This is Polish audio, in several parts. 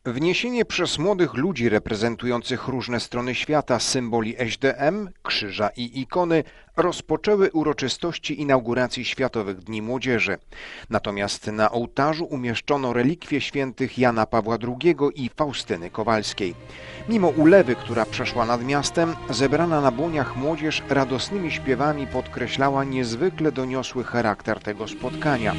Wniesienie przez młodych ludzi reprezentujących różne strony świata symboli SDM, krzyża i ikony rozpoczęły uroczystości inauguracji Światowych Dni Młodzieży. Natomiast na ołtarzu umieszczono relikwie świętych Jana Pawła II i Faustyny Kowalskiej. Mimo ulewy, która przeszła nad miastem, zebrana na błoniach młodzież radosnymi śpiewami podkreślała niezwykle doniosły charakter tego spotkania.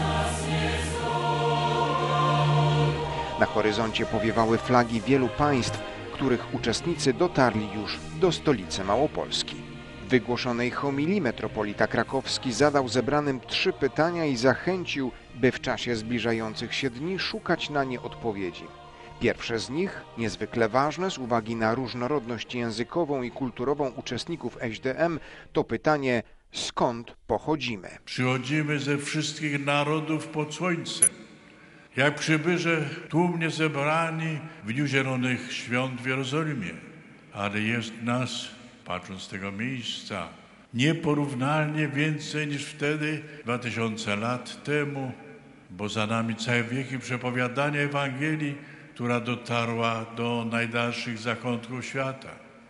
Na horyzoncie powiewały flagi wielu państw, których uczestnicy dotarli już do stolicy Małopolski. W wygłoszonej homilii metropolita krakowski zadał zebranym 3 pytania i zachęcił, by w czasie zbliżających się dni szukać na nie odpowiedzi. Pierwsze z nich, niezwykle ważne z uwagi na różnorodność językową i kulturową uczestników SDM, to pytanie: skąd pochodzimy? Przychodzimy ze wszystkich narodów pod słońcem. Jak przybysze tłumnie zebrani w Dniu Zielonych Świąt w Jerozolimie. Ale jest nas, patrząc z tego miejsca, nieporównalnie więcej niż wtedy, 2000 lat temu, bo za nami całe wieki przepowiadania Ewangelii, która dotarła do najdalszych zakątków świata.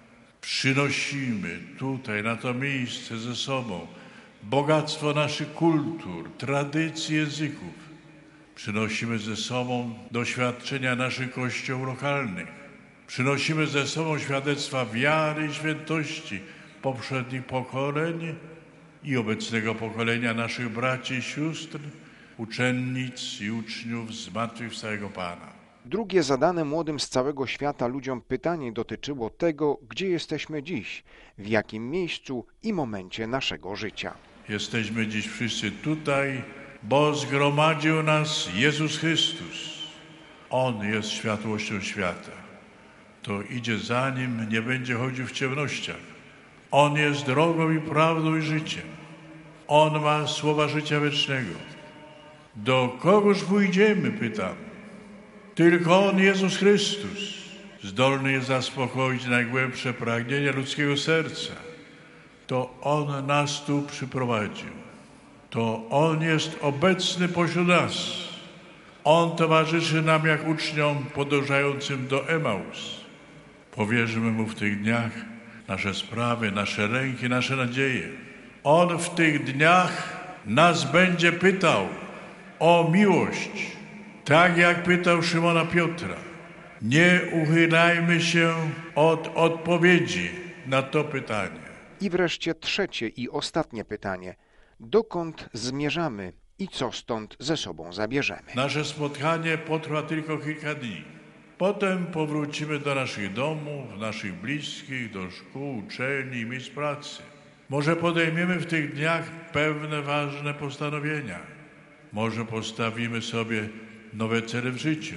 Przynosimy tutaj, na to miejsce ze sobą bogactwo naszych kultur, tradycji, języków. Przynosimy ze sobą doświadczenia naszych kościołów lokalnych. Przynosimy ze sobą świadectwa wiary i świętości poprzednich pokoleń i obecnego pokolenia naszych braci i sióstr, uczennic i uczniów zmartwychwstałego Pana. Drugie zadane młodym z całego świata ludziom pytanie dotyczyło tego, gdzie jesteśmy dziś, w jakim miejscu i momencie naszego życia. Jesteśmy dziś wszyscy tutaj, bo zgromadził nas Jezus Chrystus. On jest światłością świata. To idzie za Nim, nie będzie chodził w ciemnościach. On jest drogą i prawdą i życiem. On ma słowa życia wiecznego. Do kogoż pójdziemy, pytam. Tylko On, Jezus Chrystus, zdolny jest zaspokoić najgłębsze pragnienia ludzkiego serca. To On nas tu przyprowadził. To On jest obecny pośród nas. On towarzyszy nam jak uczniom podążającym do Emaus. Powierzymy Mu w tych dniach nasze sprawy, nasze ręki, nasze nadzieje. On w tych dniach nas będzie pytał o miłość, tak jak pytał Szymona Piotra. Nie uchylajmy się od odpowiedzi na to pytanie. I wreszcie trzecie i ostatnie pytanie. Dokąd zmierzamy i co stąd ze sobą zabierzemy? Nasze spotkanie potrwa tylko kilka dni. Potem powrócimy do naszych domów, naszych bliskich, do szkół, uczelni i miejsc pracy. Może podejmiemy w tych dniach pewne ważne postanowienia. Może postawimy sobie nowe cele w życiu.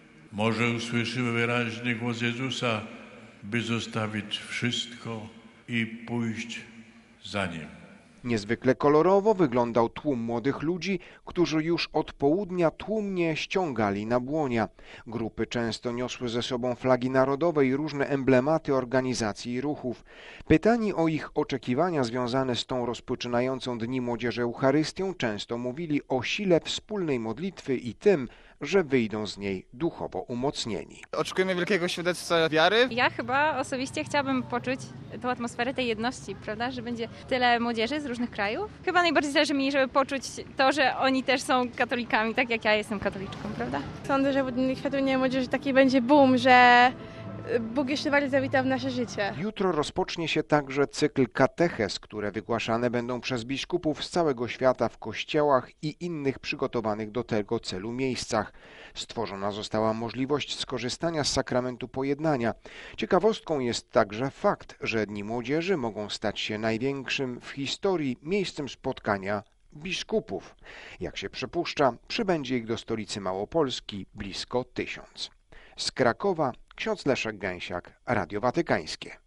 Może usłyszymy wyraźny głos Jezusa, by zostawić wszystko i pójść za Nim. Niezwykle kolorowo wyglądał tłum młodych ludzi, którzy już od południa tłumnie ściągali na błonia. Grupy często niosły ze sobą flagi narodowe i różne emblematy organizacji i ruchów. Pytani o ich oczekiwania związane z tą rozpoczynającą Dni Młodzieży Eucharystią, często mówili o sile wspólnej modlitwy i tym, że wyjdą z niej duchowo umocnieni. Oczekujemy wielkiego świadectwa wiary. Ja chyba osobiście chciałabym poczuć tą atmosferę tej jedności, prawda, że będzie tyle młodzieży z różnych krajów. Chyba najbardziej zależy mi, żeby poczuć to, że oni też są katolikami, tak jak ja jestem katoliczką, prawda? Sądzę, że w Światowych Dniach Młodzieży taki będzie boom, że Bóg jeszcze bardziej zawita w nasze życie. Jutro rozpocznie się także cykl katechez, które wygłaszane będą przez biskupów z całego świata w kościołach i innych przygotowanych do tego celu miejscach. Stworzona została możliwość skorzystania z sakramentu pojednania. Ciekawostką jest także fakt, że Dni Młodzieży mogą stać się największym w historii miejscem spotkania biskupów. Jak się przypuszcza, przybędzie ich do stolicy Małopolski blisko 1000. Z Krakowa ksiądz Leszek Gęsiak, Radio Watykańskie.